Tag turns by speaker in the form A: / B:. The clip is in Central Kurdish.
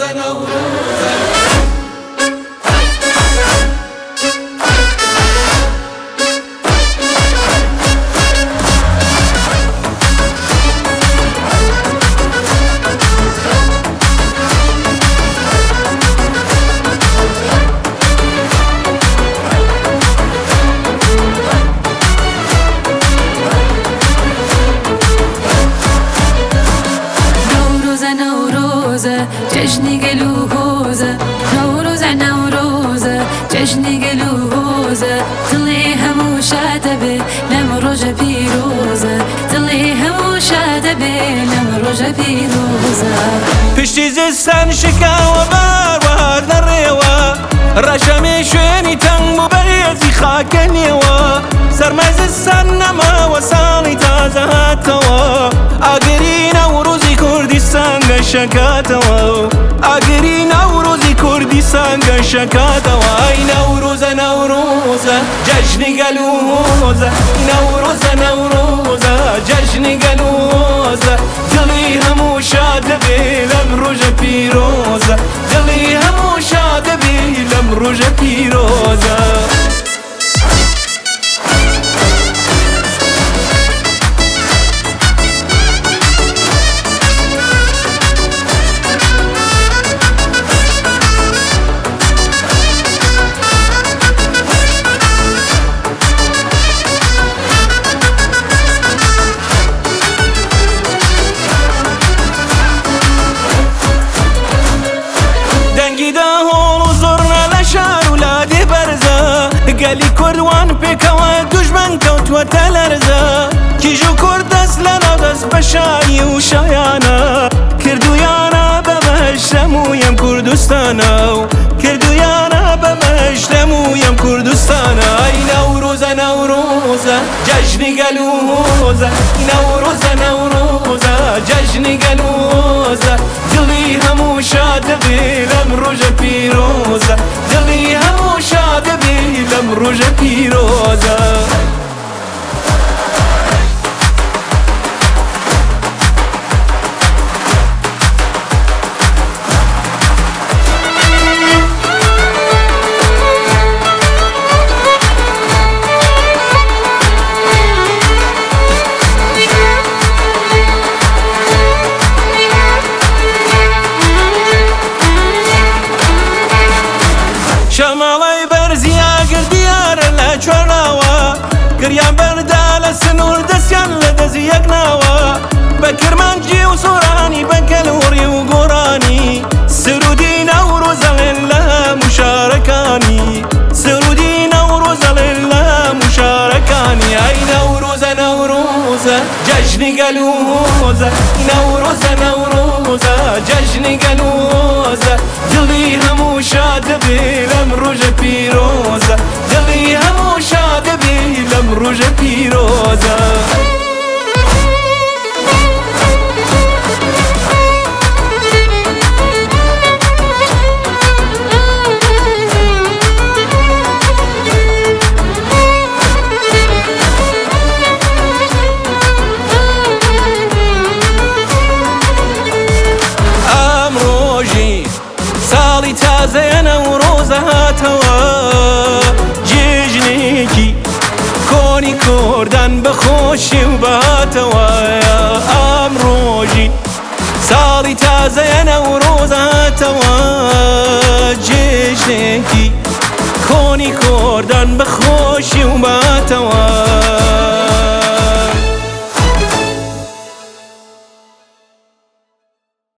A: جشنی گلوزه نوروزه جشنی گلوزه دلی همو شاده به لم روز پیروزه دلی همو شاده به لم روز پیروزه
B: پشتی زستان شکا و بار نريوا رشمی شوینی تنگ و بیزی خاکنیوا سرمز السنما وسالی تازه هاتوا آگری نوروزی کردستان گشکاتوا آگری نوروزی کردستان گشکاتوا ای نوروزه جشنی گلوزه نوروزه جشنی گلوزه دلی همو شاده بیلم روز پیروزه دلی همو شاده بیلم روز پیروزه قالي كردوان بكوا دجمن كوت وتلرزا كيجو كردس لنا بس بشاي وشايانا كردو يانا بمشلمو يم كردستانا كردو يانا بمشلمو يم كردستانا اي نوروزه جشني قلوزه نوروزه جشني قلوزه دلي همو شاده بلم روجه پیروزه دلي همو شاده بلم روجه پیروزه شمالي برزيا قرديار لا چورناوا قريان بردال سنور دسيان لدزيك ناوا بكرمانجي وصوراني بكالوري وقراني سرودي نوروز لله مشاركاني سرودي نوروز لله مشاركاني اي نوروزه جشني قلوزه نوروزه جشني قلوزه دلي همو شاده بلم روجه پیروزه دلی همو شاده بلم روجه پیروزه تازه نوروز هاتوا جشنێکی کۆنی کوردان بەخۆشی و بەهاتەوە ئەمڕۆژی ساڵی تازەیە نەورۆز هاتەوە جێژنێکی کۆنی کوردان بەخۆشی